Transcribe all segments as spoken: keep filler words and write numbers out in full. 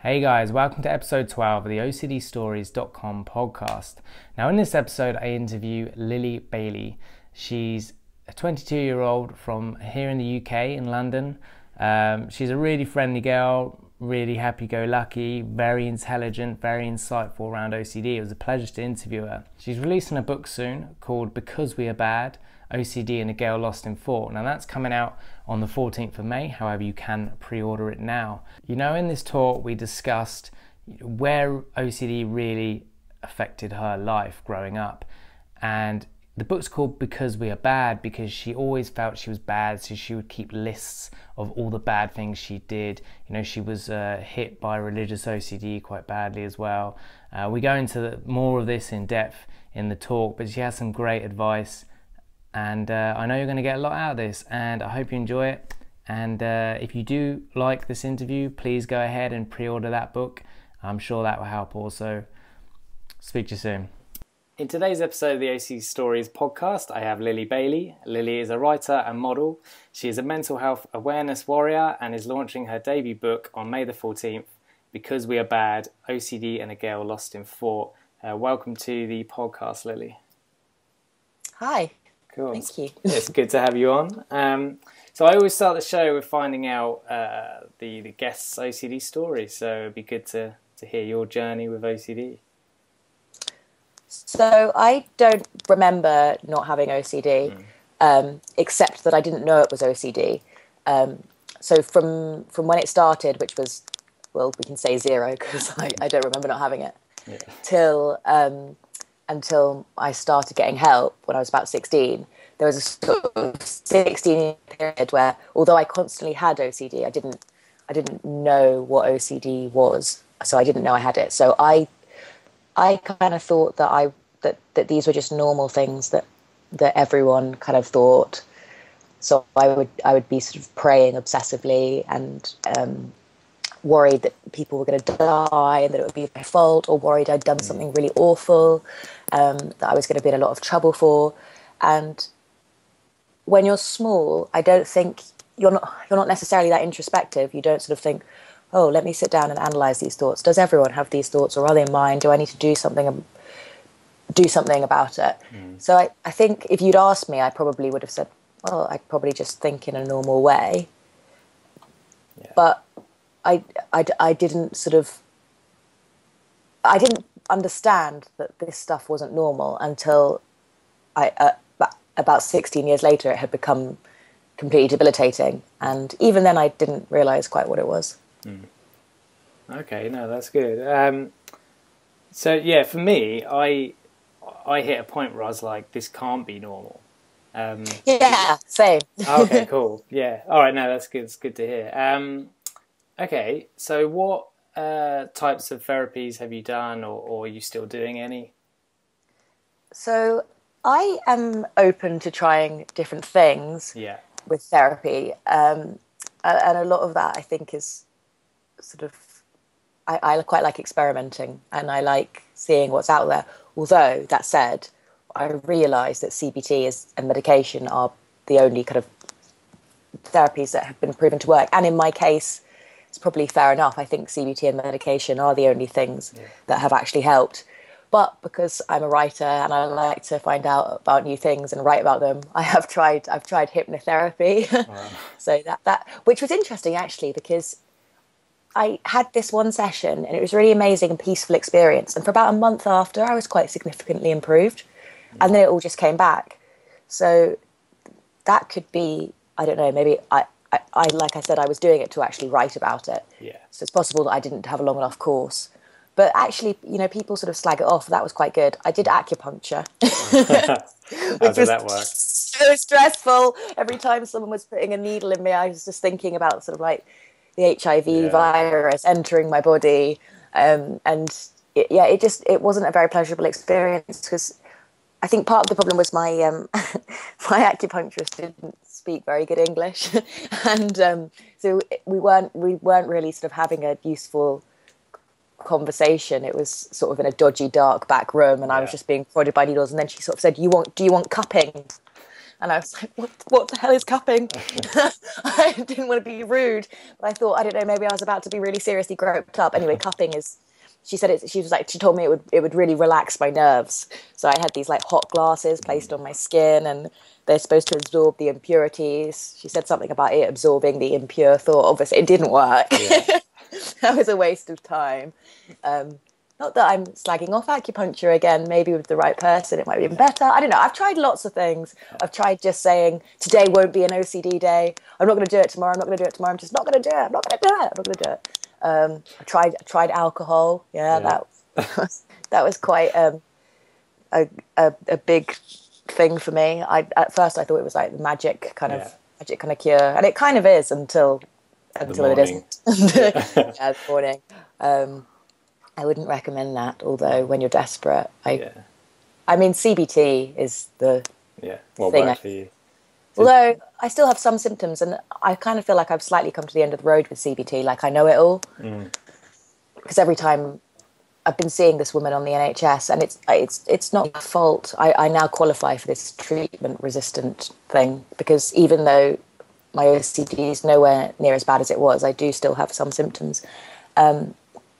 Hey guys, welcome to episode twelve of the O C D stories dot com podcast. Now in this episode I interview Lily Bailey. She's a twenty-two year old from here in the U K, in London. Um, she's a really friendly girl, really happy-go-lucky, very intelligent, very insightful around O C D. It was a pleasure to interview her. She's releasing a book soon called Because We Are Bad, O C D and a Girl Lost in Thought. Now that's coming out on the fourteenth of May, however you can pre-order it now. You know, in this talk we discussed where O C D really affected her life growing up, and the book's called Because We Are Bad because she always felt she was bad, so she would keep lists of all the bad things she did. You know, she was uh, hit by religious O C D quite badly as well. Uh, we go into the, more of this in depth in the talk, but she has some great advice. And uh, I know you're going to get a lot out of this, and I hope you enjoy it. And uh, if you do like this interview, please go ahead and pre-order that book. I'm sure that will help also. Speak to you soon. In today's episode of the O C D Stories podcast, I have Lily Bailey. Lily is a writer and model. She is a mental health awareness warrior and is launching her debut book on May the fourteenth, Because We Are Bad, O C D and a Girl Lost in Thought. Uh, welcome to the podcast, Lily. Hi. Cool. Thank you. It's good to have you on. Um, so I always start the show with finding out uh, the, the guest's O C D story, so it'd be good to, to hear your journey with O C D. So I don't remember not having O C D, mm. um, except that I didn't know it was O C D. Um, so from from when it started, which was, well, we can say zero because I, I don't remember not having it, yeah. till um, until I started getting help when I was about sixteen. There was a sort of sixteen-year period where, although I constantly had O C D, I didn't I didn't know what O C D was, so I didn't know I had it. So I. I kind of thought that I that, that these were just normal things that that everyone kind of thought. So I would I would be sort of praying obsessively and um, worried that people were going to die and that it would be my fault, or worried I'd done something really awful um, that I was going to be in a lot of trouble for. And when you're small, I don't think you're not you're not necessarily that introspective. You don't sort of think, oh, let me sit down and analyze these thoughts. Does everyone have these thoughts, or are they mine? Do I need to do something, do something about it? Mm. So I, I think if you'd asked me, I probably would have said, well, I probably just think in a normal way. Yeah. But I, I, I didn't sort of, I didn't understand that this stuff wasn't normal until I, uh, about sixteen years later, it had become completely debilitating. And even then I didn't realize quite what it was. Mm. Okay, no, that's good. Um, so yeah, for me, I I hit a point where I was like, this can't be normal. Um, yeah, same. Okay, cool. Yeah, all right. No, that's good. It's good to hear. Um, okay, so what uh, types of therapies have you done, or, or are you still doing any? So I am open to trying different things. Yeah. With therapy, um, and a lot of that I think is sort of, I, I quite like experimenting and I like seeing what's out there. Although, that said, I realise that C B T is, and medication are the only kind of therapies that have been proven to work. And in my case, it's probably fair enough. I think C B T and medication are the only things yeah. that have actually helped. But because I'm a writer and I like to find out about new things and write about them, I have tried, I've tried hypnotherapy. Wow. So that, that, which was interesting actually, because I had this one session and it was a really amazing and peaceful experience. And for about a month after, I was quite significantly improved. Yeah. And then it all just came back. So that could be, I don't know, maybe I, I, I, like I said, I was doing it to actually write about it. Yeah. So it's possible that I didn't have a long enough course. But actually, you know, people sort of slag it off. That was quite good. I did acupuncture. How did that work? So stressful. Every time someone was putting a needle in me, I was just thinking about sort of like the H I V yeah. virus entering my body. Um, and it, yeah, it just, it wasn't a very pleasurable experience because I think part of the problem was my, um, my acupuncturist didn't speak very good English. and um, so we weren't, we weren't really sort of having a useful conversation. It was sort of in a dodgy, dark back room, and yeah. I was just being prodded by needles. And then she sort of said, "You want? Do you want cupping?" And I was like, what, what the hell is cupping? I didn't want to be rude, but I thought, I don't know, maybe I was about to be really seriously groped up. Anyway, cupping is, she said it, she was like, she told me it would, it would really relax my nerves. So I had these like hot glasses placed on my skin, and they're supposed to absorb the impurities. She said something about it absorbing the impure thought. Obviously, it didn't work. Yeah. That was a waste of time. Um, not that I'm slagging off acupuncture again. Maybe with the right person, it might be even better. I don't know. I've tried lots of things. I've tried just saying, today won't be an O C D day. I'm not going to do it tomorrow. I'm not going to do it tomorrow. I'm just not going to do it. I'm not going to do it. I'm not going to do it. Um, I tried I tried alcohol. Yeah, yeah. that was, that was quite um, a, a a big thing for me. I at first I thought it was like the magic kind of yeah. magic kind of cure, and it kind of is until until it isn't. Yeah, the morning. Um, I wouldn't recommend that. Although when you're desperate, I yeah. I mean C B T is the yeah. What thing worked for you? Although I still have some symptoms, and I kind of feel like I've slightly come to the end of the road with C B T, like I know it all. Mm. Because every time I've been seeing this woman on the N H S, and it's it's it's not my fault. I, I now qualify for this treatment-resistant thing, because even though my O C D is nowhere near as bad as it was, I do still have some symptoms. Um,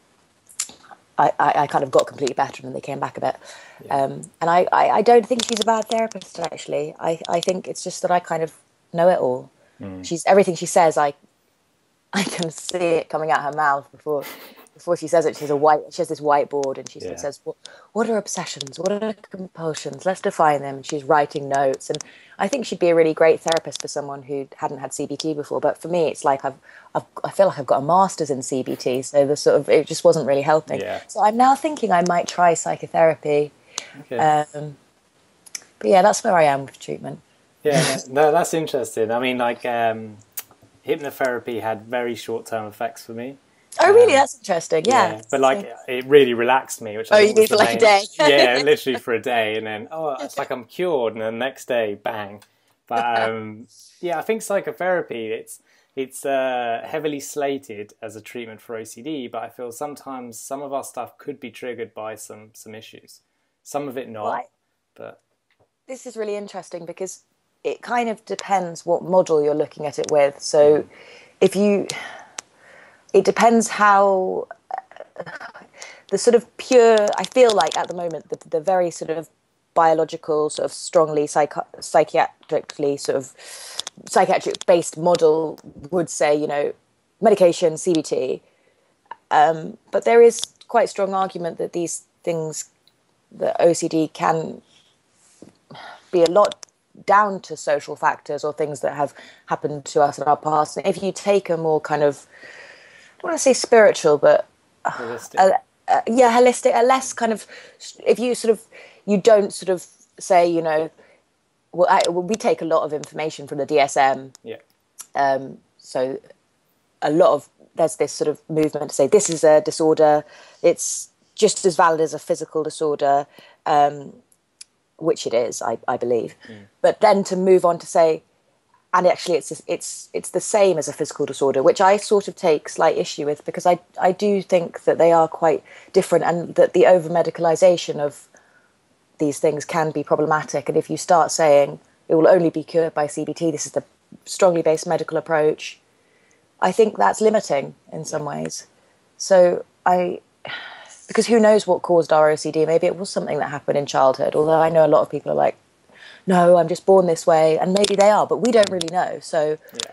I, I, I kind of got completely better, and they came back a bit. Yeah. Um, and I, I, I don't think she's a bad therapist, actually. I, I think it's just that I kind of know it all. Mm. She's everything she says, I I can see it coming out her mouth before before she says it. She's a white. She has this whiteboard, and she yeah. says, what, "What are obsessions? What are compulsions? Let's define them." And she's writing notes, and I think she'd be a really great therapist for someone who hadn't had C B T before. But for me, it's like I've, I've I feel like I've got a master's in C B T, so the sort of it just wasn't really helping. Yeah. So I'm now thinking I might try psychotherapy. Okay. Um, but yeah, that's where I am with treatment. Yeah, no, that's interesting. I mean, like um, hypnotherapy had very short-term effects for me. Oh, really? Um, That's interesting. Yeah. yeah. But like, it really relaxed me. Which I oh, think you was did for like main... a day. Yeah, literally for a day, and then oh, it's like I'm cured, and then the next day, bang. But um, yeah, I think psychotherapy it's it's uh, heavily slated as a treatment for O C D, but I feel sometimes some of our stuff could be triggered by some some issues. Some of it not. Well, I... But this is really interesting because it kind of depends what model you're looking at it with. So, mm. if you it depends how uh, the sort of pure, I feel like at the moment, the, the very sort of biological, sort of strongly psycho- psychiatrically sort of psychiatric based model would say, you know, medication, C B T. Um, but there is quite strong argument that these things, that O C D can be a lot down to social factors or things that have happened to us in our past. And if you take a more kind of, I don't want to say spiritual, but holistic. A, a, yeah, holistic, a less kind of, if you sort of, you don't sort of say, you know, well, I, well we take a lot of information from the D S M. Yeah. Um, so a lot of, there's this sort of movement to say this is a disorder. It's just as valid as a physical disorder, um, which it is, I, I believe. Mm. But then to move on to say, and actually it's it's it's the same as a physical disorder, which I sort of take slight issue with, because I, I do think that they are quite different, and that the over-medicalisation of these things can be problematic. And if you start saying it will only be cured by C B T, this is the strongly based medical approach, I think that's limiting in some ways. So I, because who knows what caused our O C D? Maybe it was something that happened in childhood, although I know a lot of people are like, no, I'm just born this way, and maybe they are, but we don't really know. So yeah.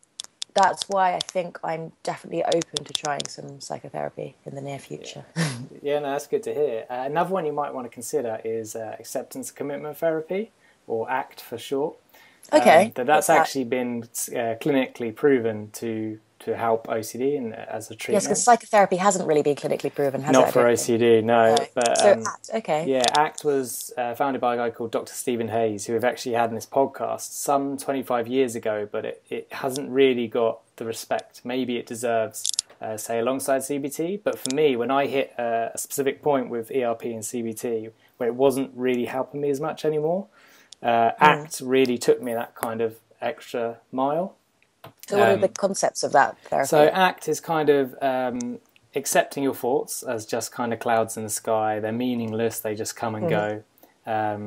That's why I think I'm definitely open to trying some psychotherapy in the near future. Yeah, yeah no, that's good to hear. Uh, another one you might want to consider is uh, acceptance commitment therapy, or ACT for short. Okay. Um, that that's What's actually that? been uh, clinically proven to to help O C D and as a treatment. Yes, because psychotherapy hasn't really been clinically proven, has Not it? Not for O C D, no. no. But, so um, ACT, okay. Yeah, ACT was uh, founded by a guy called Doctor Stephen Hayes, who we've actually had in this podcast some twenty-five years ago, but it, it hasn't really got the respect maybe it deserves, uh, say, alongside C B T. But for me, when I hit uh, a specific point with E R P and C B T, where it wasn't really helping me as much anymore, uh, mm. ACT really took me that kind of extra mile. So what um, are the concepts of that therapy? So ACT is kind of um, accepting your thoughts as just kind of clouds in the sky. They're meaningless. They just come and mm. go. Um,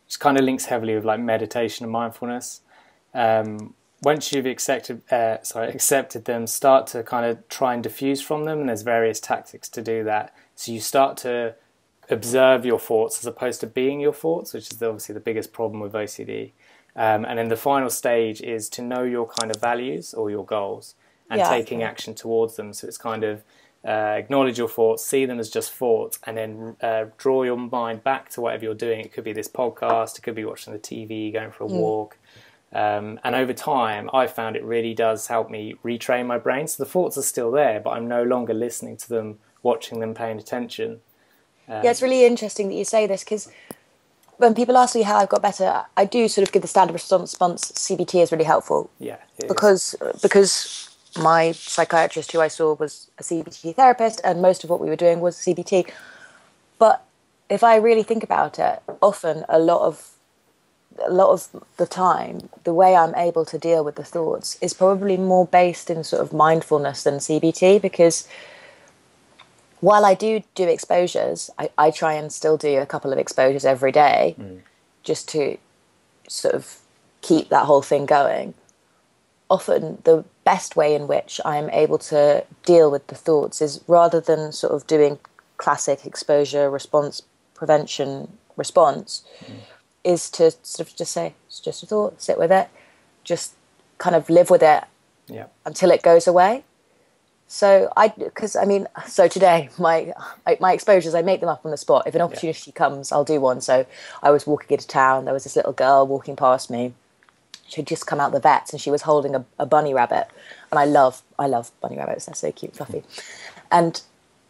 which kind of links heavily with like meditation and mindfulness. Um, once you've accepted, uh, sorry, accepted them, start to kind of try and diffuse from them, and there's various tactics to do that. So you start to observe your thoughts as opposed to being your thoughts, which is obviously the biggest problem with O C D. Um, and then the final stage is to know your kind of values or your goals and yeah. taking action towards them. So it's kind of uh, acknowledge your thoughts, see them as just thoughts, and then uh, draw your mind back to whatever you're doing. It could be this podcast, it could be watching the T V, going for a mm. walk. Um, and over time, I found it really does help me retrain my brain. So the thoughts are still there, but I'm no longer listening to them, watching them, paying attention. Um, yeah, it's really interesting that you say this, because when people ask me how I've got better, I do sort of give the standard response. C B T is really helpful. Yeah, because is. because my psychiatrist who I saw was a C B T therapist, and most of what we were doing was C B T. But if I really think about it, often a lot of a lot of the time, the way I'm able to deal with the thoughts is probably more based in sort of mindfulness than C B T, because while I do do exposures, I, I try and still do a couple of exposures every day mm. just to sort of keep that whole thing going. Often the best way in which I'm able to deal with the thoughts is, rather than sort of doing classic exposure response prevention response, mm. is to sort of just say, it's just a thought, sit with it, just kind of live with it yeah. until it goes away. So I, because I mean, so today my my exposures, I make them up on the spot. If an opportunity yeah. comes, I'll do one. So I was walking into town. There was this little girl walking past me. She'd just come out the vets, and she was holding a, a bunny rabbit. And I love I love bunny rabbits. They're so cute, fluffy. And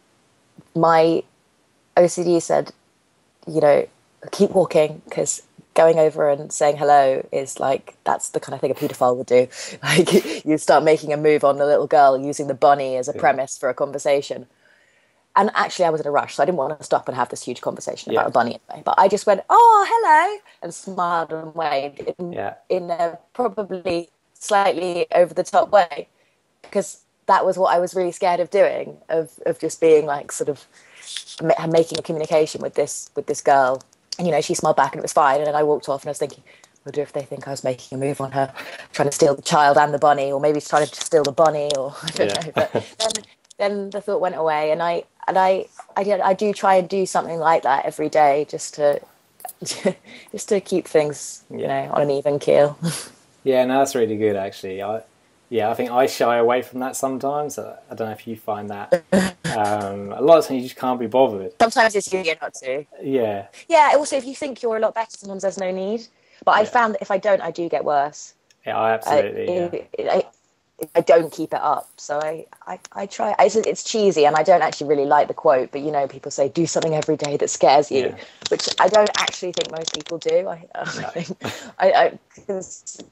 my O C D said, you know, keep walking, because going over and saying hello is like, that's the kind of thing a paedophile would do. Like, you start making a move on the little girl using the bunny as a yeah. premise for a conversation. And actually I was in a rush, so I didn't want to stop and have this huge conversation yeah. about a bunny anyway. But I just went, oh, hello, and smiled and waved in, yeah. in a probably slightly over the top way, because that was what I was really scared of doing, of, of just being like sort of ma- making a communication with this with this girl. And, you know, she smiled back and it was fine. And then I walked off and I was thinking, I wonder if they think I was making a move on her, trying to steal the child and the bunny, or maybe trying to steal the bunny, or I don't yeah. know. But then, then the thought went away, and I and I I did I do try and do something like that every day, just to just to keep things, you yeah. know, on an even keel. Yeah, no, that's really good actually. I yeah, I think I shy away from that sometimes. I don't know if you find that. Um, a lot of times you just can't be bothered. Sometimes it's easier not to. Yeah. Yeah, also if you think you're a lot better, sometimes there's no need. But I yeah. found that if I don't, I do get worse. Yeah, I absolutely. I, yeah. I, I don't keep it up. So I, I, I try. It's, it's cheesy, and I don't actually really like the quote, but, you know, people say, do something every day that scares you, yeah. which I don't actually think most people do. I, I, no. think, I, I, cause,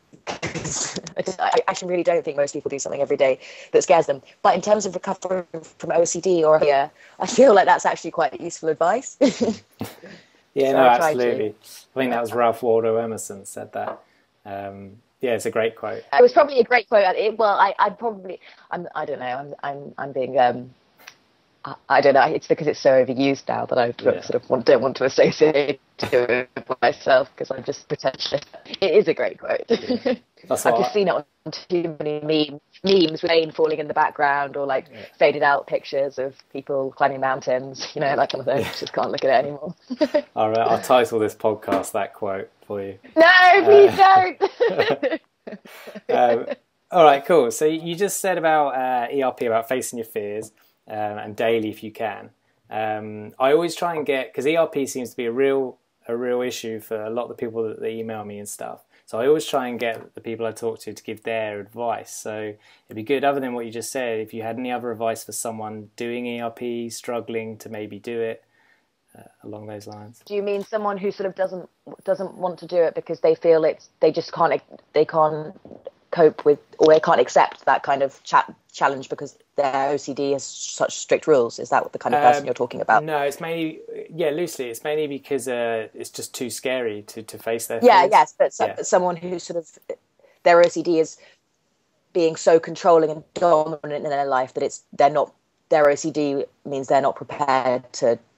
I actually really don't think most people do something every day that scares them. But in terms of recovering from O C D or yeah, I feel like that's actually quite useful advice. Yeah, so no, I absolutely. I think that was Ralph Waldo Emerson said that. Um, yeah, it's a great quote. It was probably a great quote. It, well, I, I'd probably, I'm, I don't know, I'm, I'm, I'm being, um, I, I don't know. It's because it's so overused now that I yeah. sort of want, don't want to associate it with myself, because I'm just pretentious. It is a great quote. Yeah. I've just I... seen it on too many memes, memes with rain falling in the background, or like yeah. faded out pictures of people climbing mountains, you know, that kind of thing. Just can't look at it anymore. All right, I'll title this podcast that quote for you. No, please uh... don't. um, all right, cool. So you just said about uh, E R P, about facing your fears, um, and daily if you can. Um, I always try and get, because E R P seems to be a real a real issue for a lot of the people that they email me and stuff. So I always try and get the people I talk to to give their advice. So it'd be good, other than what you just said, if you had any other advice for someone doing E R P, struggling to maybe do it, uh, along those lines. Do you mean someone who sort of doesn't doesn't want to do it because they feel it's they just can't they can't cope with, or they can't accept that kind of cha- challenge because their O C D has such strict rules? Is that the kind of person um, you're talking about? No, it's mainly, yeah, loosely, it's mainly because uh, it's just too scary to, to face their yeah, fears. yes, but, so, yeah. but someone who sort of, their O C D is being so controlling and dominant in their life that it's they're not, their O C D means they're not prepared to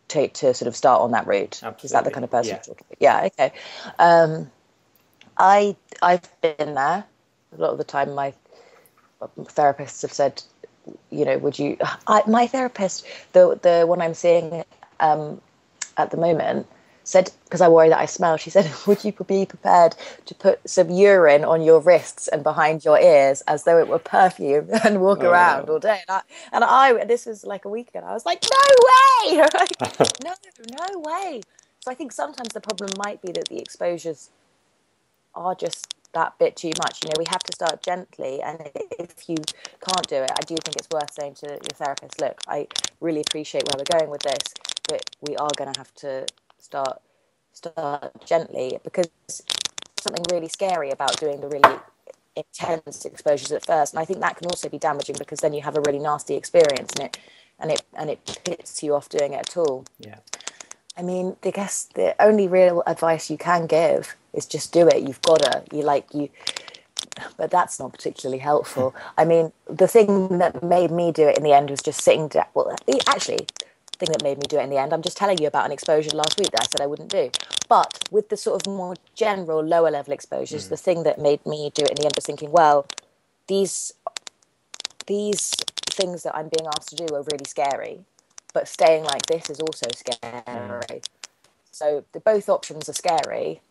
to, to sort of start on that route. Absolutely. Is that the kind of person Yeah. you're talking about? Yeah, okay. Um, I, I've been there. A lot of the time my therapists have said, you know, would you... I, my therapist, the the one I'm seeing um, at the moment, said, because I worry that I smell, she said, would you be prepared to put some urine on your wrists and behind your ears as though it were perfume and walk Oh. around all day? And I, and I, this was like a week ago, I was like, no way! Like, no, no way. So I think sometimes the problem might be that the exposures are just that bit too much. You know, we have to start gently, and if you can't do it, I do think it's worth saying to your therapist, look, I really appreciate where we're going with this, but we are going to have to start start gently, because something really scary about doing the really intense exposures at first, and I think that can also be damaging, because then you have a really nasty experience, and it and it and it pits you off doing it at all. Yeah. I mean, I guess the only real advice you can give is just do it. You've got to. You like you, but that's not particularly helpful. I mean, the thing that made me do it in the end was just sitting down. Well, actually, the thing that made me do it in the end, I'm just telling you about an exposure last week that I said I wouldn't do. But with the sort of more general, lower level exposures, mm. the thing that made me do it in the end was thinking, well, these these things that I'm being asked to do are really scary. But staying like this is also scary. Mm. So the, both options are scary,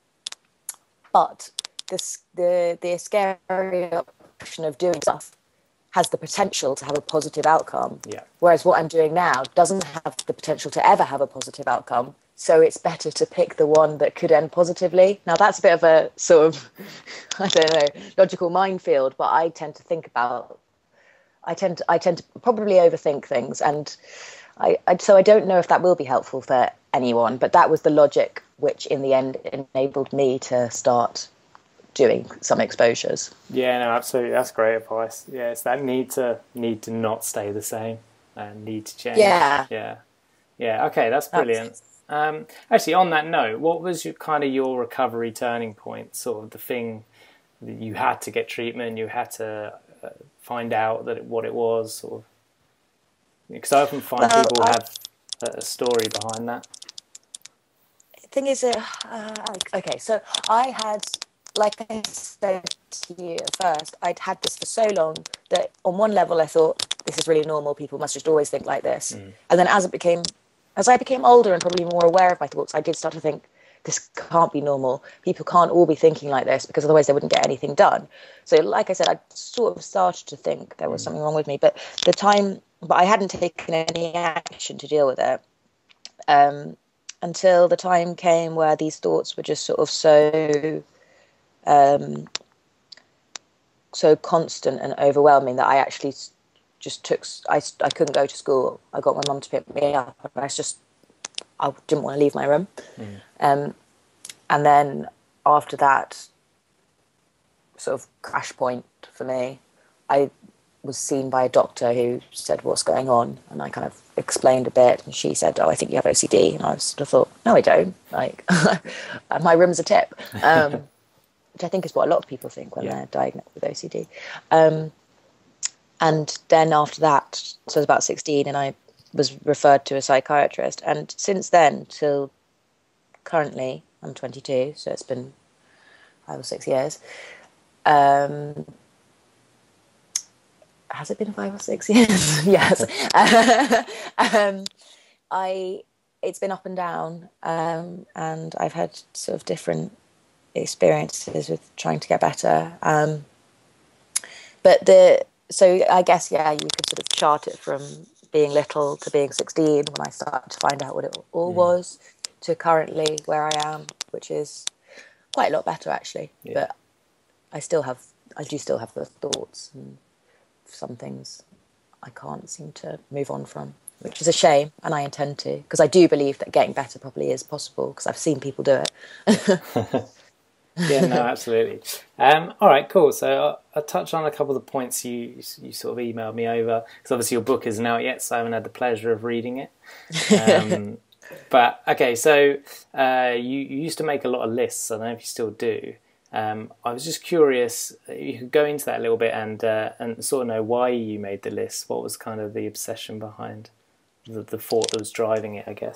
but this, the the scary option of doing stuff has the potential to have a positive outcome. Yeah. Whereas what I'm doing now doesn't have the potential to ever have a positive outcome. So it's better to pick the one that could end positively. Now that's a bit of a sort of, I don't know, logical minefield, but I tend to think about, I tend to, I tend to probably overthink things, and I, I, so I don't know if that will be helpful for anyone, but that was the logic which in the end enabled me to start doing some exposures. Yeah, no, absolutely. That's great advice. Yeah, it's that need to need to not stay the same and need to change. Yeah. Yeah. Yeah. Okay, that's brilliant. Um, actually, on that note, what was your kind of your recovery turning point? Sort of the thing that you had to get treatment, you had to uh, find out that it, what it was, sort of. Because I often find well, people I, have a story behind that. The thing is, uh, uh, okay, so I had, like I said to you at first, I'd had this for so long that on one level I thought, this is really normal, people must just always think like this. Mm. And then as it became, as I became older and probably more aware of my thoughts, I did start to think, this can't be normal. People can't all be thinking like this, because otherwise they wouldn't get anything done. So like I said, I sort of started to think there was mm. something wrong with me, but the time... But I hadn't taken any action to deal with it um, until the time came where these thoughts were just sort of so, um, so constant and overwhelming that I actually just took. I, I couldn't go to school. I got my mum to pick me up, and I just I didn't want to leave my room. Mm. Um, and then after that, sort of crash point for me, I. was seen by a doctor who said, what's going on? And I kind of explained a bit, and she said, oh, I think you have O C D. And I sort of thought, no, I don't. Like, my room's a tip, um, which I think is what a lot of people think when yeah. they're diagnosed with O C D. Um, and then after that, so I was about sixteen, and I was referred to a psychiatrist. And since then, till currently, I'm twenty-two, so it's been five or six years. Um, Has it been five or six years? Yes. um, I it's been up and down, um, and I've had sort of different experiences with trying to get better. Um, but the so I guess yeah, you could sort of chart it from being little to being sixteen when I started to find out what it all yeah. was, to currently where I am, which is quite a lot better actually. Yeah. But I still have I do still have those thoughts. And, some things I can't seem to move on from, which is a shame, and I intend to, because I do believe that getting better probably is possible, because I've seen people do it. Yeah, no, absolutely. Um, all right, cool. So I'll, I'll touch on a couple of the points you you sort of emailed me over, because obviously your book isn't out yet, so I haven't had the pleasure of reading it. Um, but okay, so uh, you, you used to make a lot of lists. I don't know if you still do. Um, I was just curious, you could go into that a little bit and uh, and sort of know why you made the list. What was kind of the obsession behind the, the thought that was driving it, I guess?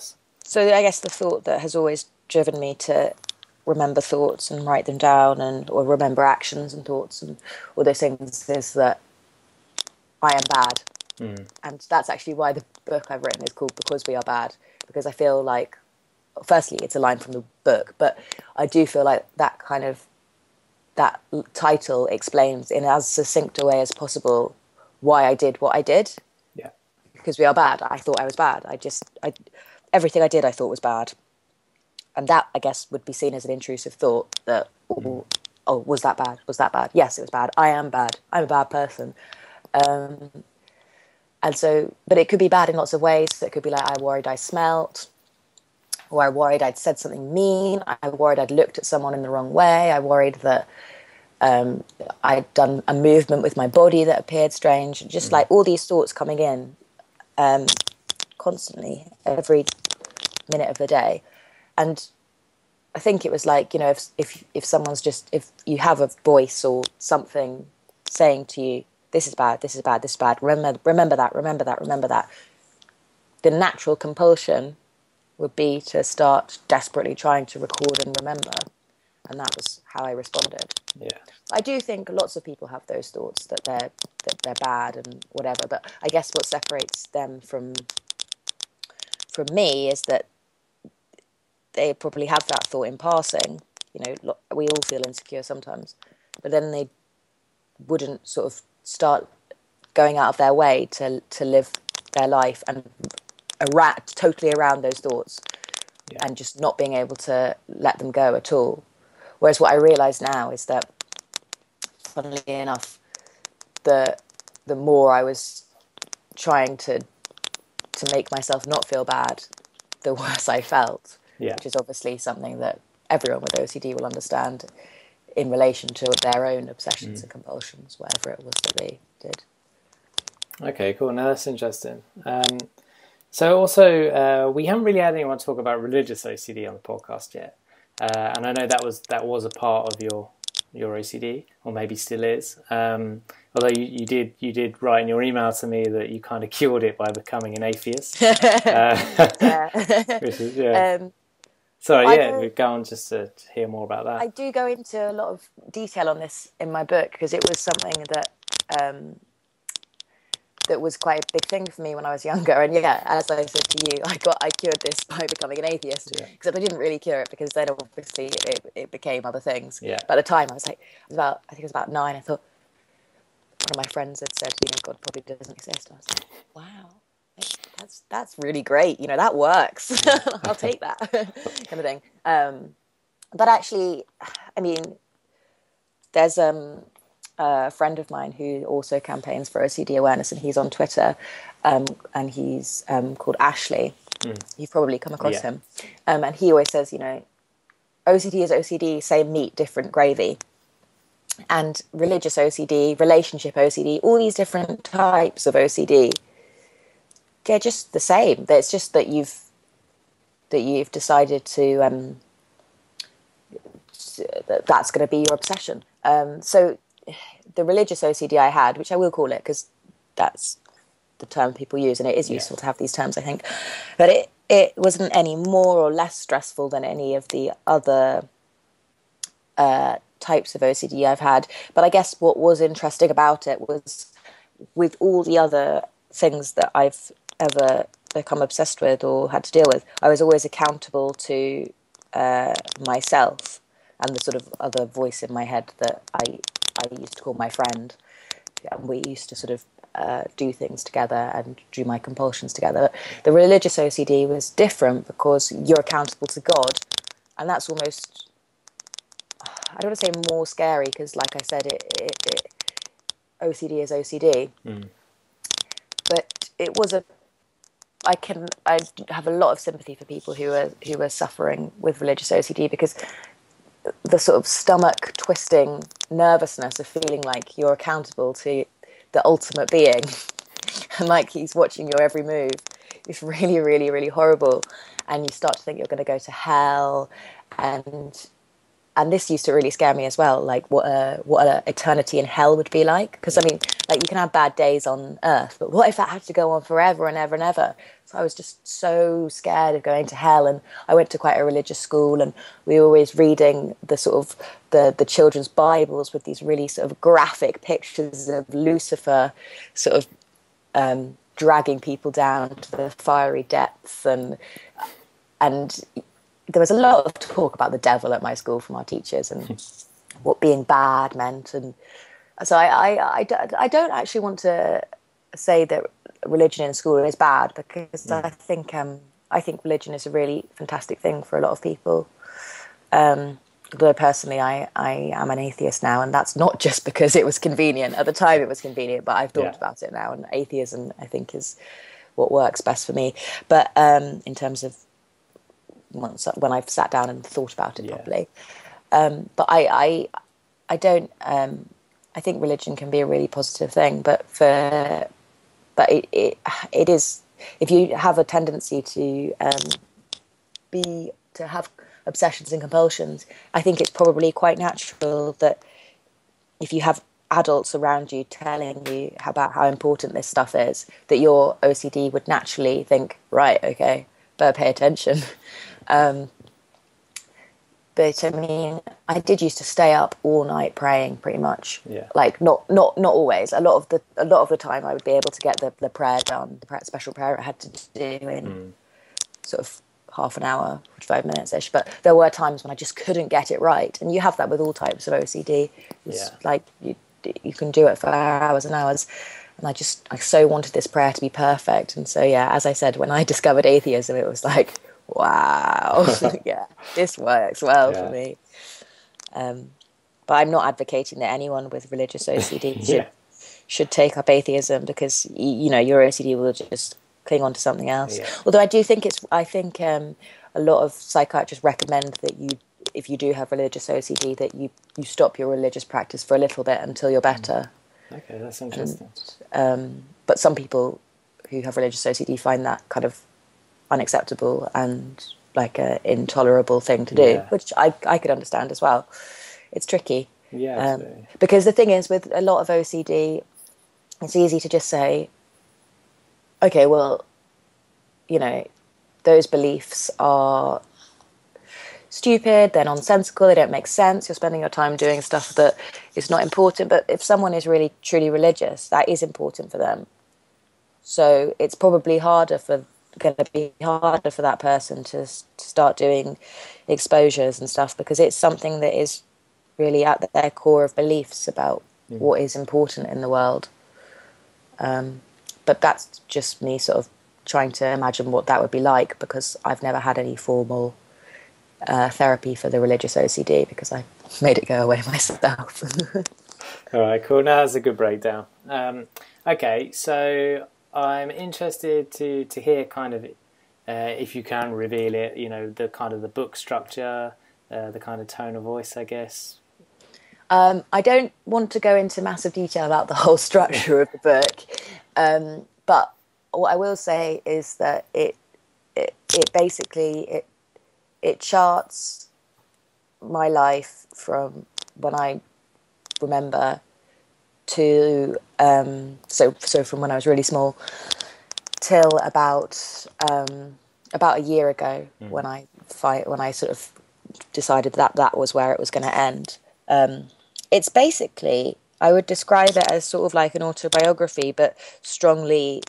So I guess the thought that has always driven me to remember thoughts and write them down, and or remember actions and thoughts and all those things, is that I am bad. Mm. And that's actually why the book I've written is called Because We Are Bad, because I feel like, firstly, it's a line from the book, but I do feel like that kind of, that title explains in as succinct a way as possible why I did what I did. Yeah. Because we are bad. I thought I was bad. I just, I, everything I did I thought was bad. And that, I guess, would be seen as an intrusive thought that, oh, oh, was that bad? Was that bad? Yes, it was bad. I am bad. I'm a bad person. Um, and so, but it could be bad in lots of ways. So it could be like, I worried I smelt, or I worried I'd said something mean. I worried I'd looked at someone in the wrong way. I worried that um, I'd done a movement with my body that appeared strange. Just mm. like all these thoughts coming in um, constantly, every minute of the day. And I think it was like, you know, if if if someone's just, if you have a voice or something saying to you, this is bad, this is bad, this is bad, remember, remember that, remember that, remember that, the natural compulsion would be to start desperately trying to record and remember. And that was how I responded. Yeah. I do think lots of people have those thoughts that they're that they're bad and whatever, but I guess what separates them from from me is that they probably have that thought in passing. You know, we all feel insecure sometimes, but then they wouldn't sort of start going out of their way to to live their life and around, totally around those thoughts, yeah. and just not being able to let them go at all. Whereas what I realise now is that, funnily enough, the the more I was trying to to make myself not feel bad, the worse I felt. Yeah. Which is obviously something that everyone with O C D will understand in relation to their own obsessions mm. and compulsions, whatever it was that they did. Okay, cool. Now that's interesting. Um, so also, uh, we haven't really had anyone talk about religious O C D on the podcast yet. Uh, and I know that was that was a part of your your O C D, or maybe still is. Um, although you, you did you did write in your email to me that you kind of cured it by becoming an atheist. uh, yeah. which is, yeah. Um, Sorry, I yeah, we'd go on just to hear more about that. I do go into a lot of detail on this in my book because it was something that um, that was quite a big thing for me when I was younger. And yeah, as I said to you, I got I cured this by becoming an atheist. Yeah. Except I didn't really cure it because then obviously it, it became other things. Yeah. But at the time, I was like, I was about I think it was about nine. I thought one of my friends had said, you know, God probably doesn't exist. I was like, wow. That's that's really great. You know, that works. I'll take that kind of thing. Um, but actually, I mean, there's um, a friend of mine who also campaigns for O C D awareness, and he's on Twitter, um, and he's um, called Ashley. Mm. You've probably come across yeah. him. Um, and he always says, you know, O C D is O C D, same meat, different gravy. And religious O C D, relationship O C D, all these different types of O C D, they're just the same. It's just that you've that you've decided to um, that that's going to be your obsession. Um, so the religious O C D I had, which I will call it because that's the term people use, and it is useful yeah. to have these terms, I think. But it it wasn't any more or less stressful than any of the other uh, types of O C D I've had. But I guess what was interesting about it was with all the other things that I've ever become obsessed with or had to deal with, I was always accountable to uh, myself and the sort of other voice in my head that I I used to call my friend. And we used to sort of uh, do things together and do my compulsions together. The religious O C D was different because you're accountable to God, and that's almost, I don't want to say more scary because, like I said, it, it, it O C D is O C D. Mm. But it was a I can I have a lot of sympathy for people who are who are suffering with religious O C D because the sort of stomach twisting nervousness of feeling like you're accountable to the ultimate being and like he's watching your every move is really, really, really horrible. And you start to think you're going to go to hell, and and this used to really scare me as well, like what a what a eternity in hell would be like. Because I mean, like you can have bad days on earth, but what if that had to go on forever and ever and ever? So I was just so scared of going to hell. And I went to quite a religious school, and we were always reading the sort of the the children's Bibles with these really sort of graphic pictures of Lucifer, sort of um, dragging people down to the fiery depths, and and. There was a lot of talk about the devil at my school from our teachers and what being bad meant. And so I, I, I, I don't actually want to say that religion in school is bad, because mm. I think um, I think religion is a really fantastic thing for a lot of people. Um, although personally I, I am an atheist now, and that's not just because it was convenient. At the time it was convenient, but I've thought yeah. about it now, and atheism I think is what works best for me. But um, in terms of once when I've sat down and thought about it yeah. properly. Um, but I, I, I don't. Um, I think religion can be a really positive thing, but for, but it, it, it is. If you have a tendency to um, be to have obsessions and compulsions, I think it's probably quite natural that if you have adults around you telling you about how important this stuff is, that your O C D would naturally think, right, okay, better pay attention. Um, but I mean, I did used to stay up all night praying, pretty much. Yeah. Like not, not, not always. A lot of the, a lot of the time, I would be able to get the, the prayer done, the prayer, special prayer I had to do in mm. sort of half an hour, forty-five minutes ish. But there were times when I just couldn't get it right, and you have that with all types of O C D. It's yeah. like you, you can do it for hours and hours. And I just, I so wanted this prayer to be perfect. And so, yeah, as I said, when I discovered atheism, it was like, wow, yeah, this works well yeah. for me. Um, but I'm not advocating that anyone with religious O C D should, yeah. should take up atheism, because, you know, your O C D will just cling on to something else. Yeah. Although I do think it's, I think um, a lot of psychiatrists recommend that you, if you do have religious O C D, that you, you stop your religious practice for a little bit until you're better. Okay, that's interesting. And, um, but some people who have religious O C D find that kind of unacceptable and like a intolerable thing to do, yeah. which I, I could understand as well. It's tricky. Yeah, um, because the thing is, with a lot of O C D, it's easy to just say, okay, well, you know, those beliefs are stupid, they're nonsensical, they don't make sense, you're spending your time doing stuff that is not important. But if someone is really truly religious, that is important for them. So it's probably harder for going to be harder for that person to, to start doing exposures and stuff, because it's something that is really at their core of beliefs about mm. what is important in the world. Um, but that's just me sort of trying to imagine what that would be like, because I've never had any formal uh, therapy for the religious O C D, because I made it go away myself. All right, cool. Now that's a good breakdown. Um, okay, so I'm interested to, to hear kind of, uh, if you can reveal it, you know, the kind of the book structure, uh, the kind of tone of voice, I guess. Um, I don't want to go into massive detail about the whole structure of the book, um, but what I will say is that it it, it basically it it charts my life from when I remember to um, so so from when I was really small till about um, about a year ago mm. when I fight when I sort of decided that that was where it was going to end. Um, it's basically, I would describe it as sort of like an autobiography, but strongly.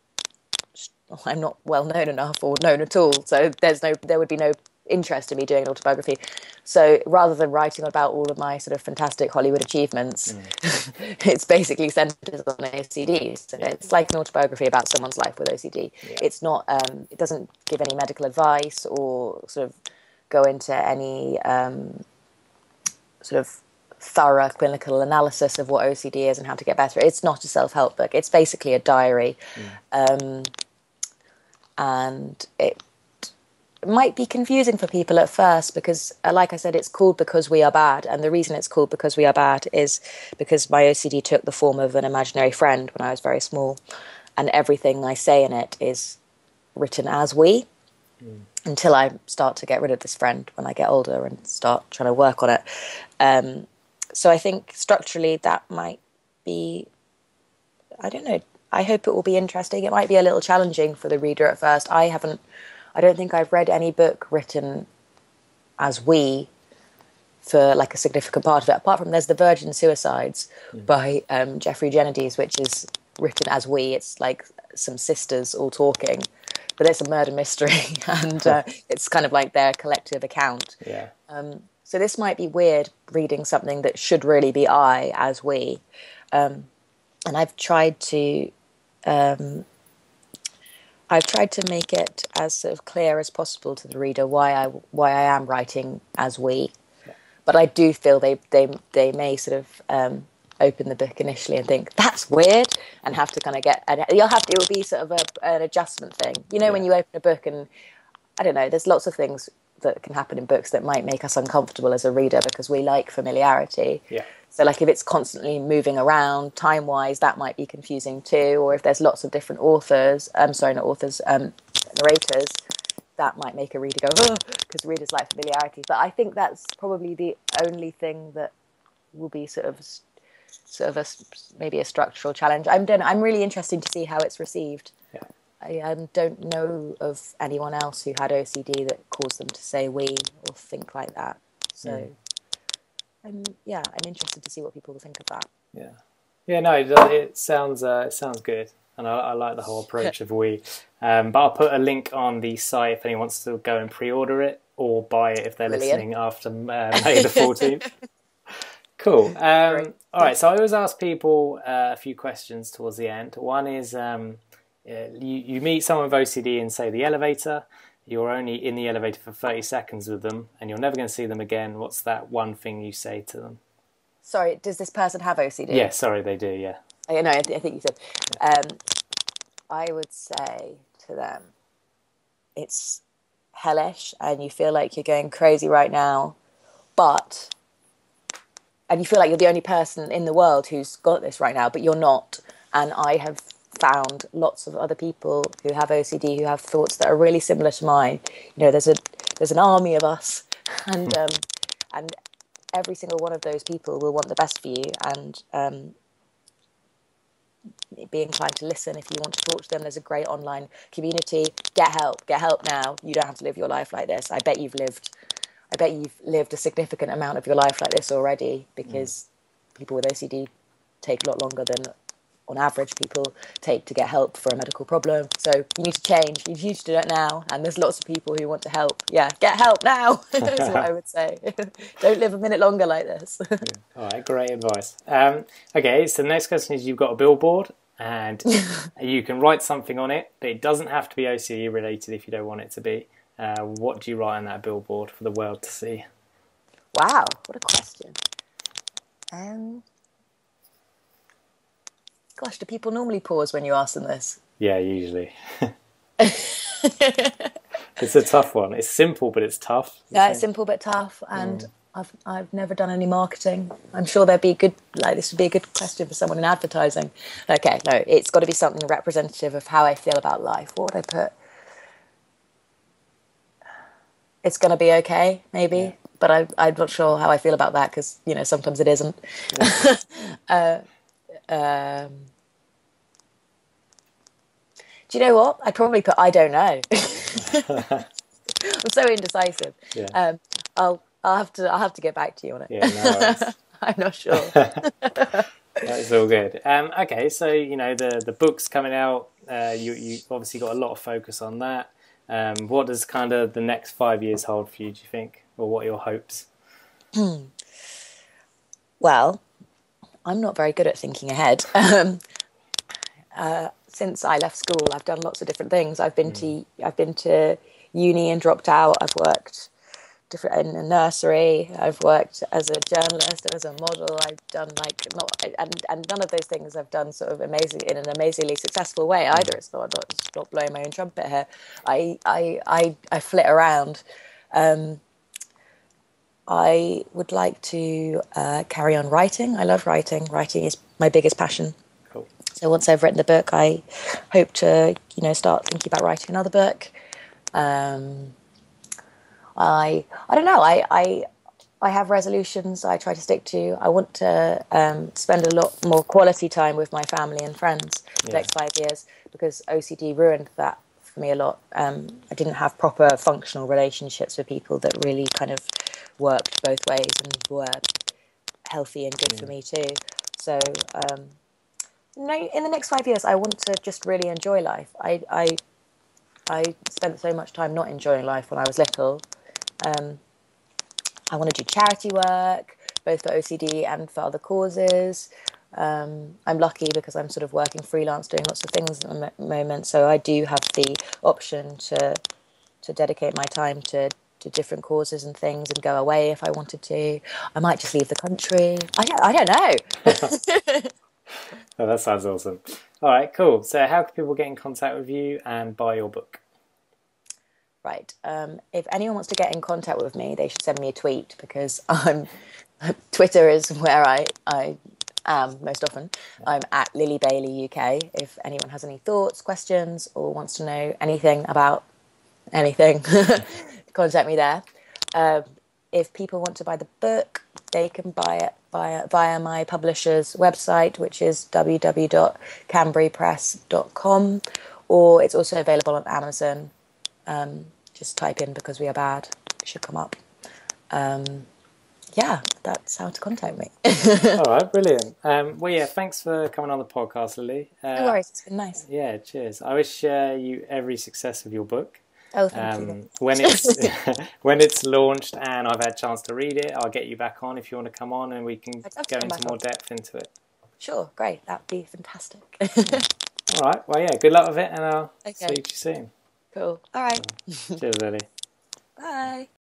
I'm not well known enough or known at all, so there's no there would be no interest in me doing an autobiography. So rather than writing about all of my sort of fantastic Hollywood achievements, mm. it's basically centered on O C D. So yeah. It's like an autobiography about someone's life with O C D. Yeah. It's not. Um, it doesn't give any medical advice or sort of go into any um, sort of thorough clinical analysis of what O C D is and how to get better. It's not a self-help book. It's basically a diary. Mm. Um, and it might be confusing for people at first because, like I said, it's called Because We Are Bad. And the reason it's called Because We Are Bad is because my O C D took the form of an imaginary friend when I was very small. And everything I say in it is written as we. mm. until I start to get rid of this friend when I get older and start trying to work on it. Um, so I think structurally that might be, I don't know, I hope it will be interesting. It might be a little challenging for the reader at first. I haven't, I don't think I've read any book written as we for like a significant part of it, apart from there's The Virgin Suicides mm. by um, Jeffrey Gennades, which is written as we. It's like some sisters all talking, but it's a murder mystery and uh, it's kind of like their collective account. Yeah. Um, so this might be weird reading something that should really be I as we. Um, and I've tried to, um, I've tried to make it as sort of clear as possible to the reader why I why I am writing as we. Yeah. But I do feel they they they may sort of um, open the book initially and think that's weird, and have to kind of get. And you'll have to. It will be sort of a, an adjustment thing. You know, yeah. when you open a book and I don't know, there's lots of things that can happen in books that might make us uncomfortable as a reader because we like familiarity. Yeah. So like if it's constantly moving around time-wise, that might be confusing too. Or if there's lots of different authors, I'm um, sorry, not authors, um, narrators, that might make a reader go, oh, because readers like familiarity. But I think that's probably the only thing that will be sort of sort of a, maybe a structural challenge. I'm done, I'm really interested to see how it's received. Yeah. I um, don't know of anyone else who had O C D that caused them to say we or think like that. So, mm. I'm, yeah, I'm interested to see what people think of that. Yeah, yeah, no, it, it sounds uh, it sounds good, and I, I like the whole approach of we. Um, but I'll put a link on the site if anyone wants to go and pre-order it or buy it if they're Brilliant. listening after uh, May the fourteenth. Cool. Um, all right, so I always ask people uh, a few questions towards the end. One is. Um, Uh, you, you meet someone with O C D in, say, the elevator. You're only in the elevator for thirty seconds with them, and you're never going to see them again. What's that one thing you say to them? Sorry, does this person have O C D? Yeah, sorry, they do, yeah. I know, I, th- I think you said. Um, I would say to them, it's hellish, and you feel like you're going crazy right now, but... And you feel like you're the only person in the world who's got this right now, but you're not. And I have... found lots of other people who have O C D who have thoughts that are really similar to mine. You know, there's a there's an army of us, and um, and every single one of those people will want the best for you, and um, be inclined to listen if you want to talk to them. There's a great online community. Get help, get help now. You don't have to live your life like this. I bet you've lived, I bet you've lived a significant amount of your life like this already, because mm. people with O C D take a lot longer than on average people take to get help for a medical problem. So you need to change. You need to do it now. And there's lots of people who want to help. Yeah, get help now. That's what I would say. Don't live a minute longer like this. Yeah. All right, great advice. Um, okay, so the next question is, you've got a billboard and you can write something on it, but it doesn't have to be O C D related if you don't want it to be. Uh, what do you write on that billboard for the world to see? Wow, what a question. Um... Gosh, do people normally pause when you ask them this? Yeah, usually. It's a tough one. It's simple, but it's tough. Yeah, it's simple but tough, and mm. I've I've never done any marketing. I'm sure there'd be good, like this would be a good question for someone in advertising. Okay, no, it's got to be something representative of how I feel about life. What would I put? It's going to be okay, maybe, yeah. but I I'm not sure how I feel about that, because you know sometimes it isn't. Yeah. uh, Um, do you know what? I'd probably put I don't know. I'm so indecisive. Yeah. Um, I'll I'll have to I'll have to get back to you on it. Yeah, no I'm not sure. That's all good. Um, okay, so you know the the book's coming out. Uh, you you obviously got a lot of focus on that. Um, what does kind of the next five years hold for you? Do you think, or what are your hopes? Well. I'm not very good at thinking ahead. Um, uh, since I left school, I've done lots of different things. I've been mm. to I've been to uni and dropped out. I've worked different in a nursery. I've worked as a journalist and as a model. I've done like not and, and none of those things I've done sort of amazing in an amazingly successful way either. It's not not, it's not blowing my own trumpet here. I I I, I flit around. Um, I would like to uh, carry on writing. I love writing. Writing is my biggest passion. Cool. So once I've written the book, I hope to, you know, start thinking about writing another book. Um, I I don't know. I, I I have resolutions I try to stick to. I want to um, spend a lot more quality time with my family and friends the Yeah. next five years because O C D ruined that for me a lot. Um, I didn't have proper functional relationships with people that really kind of worked both ways and were healthy and good mm. for me too. So um, no, in the next five years, I want to just really enjoy life. I I I spent so much time not enjoying life when I was little. Um, I want to do charity work, both for O C D and for other causes. Um, I'm lucky because I'm sort of working freelance, doing lots of things at the moment. So I do have the option to to dedicate my time to, to different causes and things and go away if I wanted to. I might just leave the country. I don't, I don't know. Oh, that sounds awesome. All right, cool. So how can people get in contact with you and buy your book? Right. Um, if anyone wants to get in contact with me, they should send me a tweet because I'm Twitter is where I, I am most often. I'm at Lily Bailey U K. If anyone has any thoughts, questions, or wants to know anything about anything, contact me there. Um, if people want to buy the book, they can buy it via, via my publisher's website, which is w w w dot cambry press dot com, or it's also available on Amazon. Um, just type in Because We Are Bad, it should come up. Um, yeah, that's how to contact me. All right, brilliant. Um, well, yeah, thanks for coming on the podcast, Lily. Uh, no worries, it's been nice. Yeah, cheers. I wish uh, you every success with your book. Oh, thank um, you. When it's when it's launched and I've had a chance to read it, I'll get you back on if you want to come on and we can go into more on. depth into it. Sure, great. That'd be fantastic. All right, well, yeah, good luck with it and I'll okay. speak to you soon. Cool. All right. Cheers, Lily. Bye.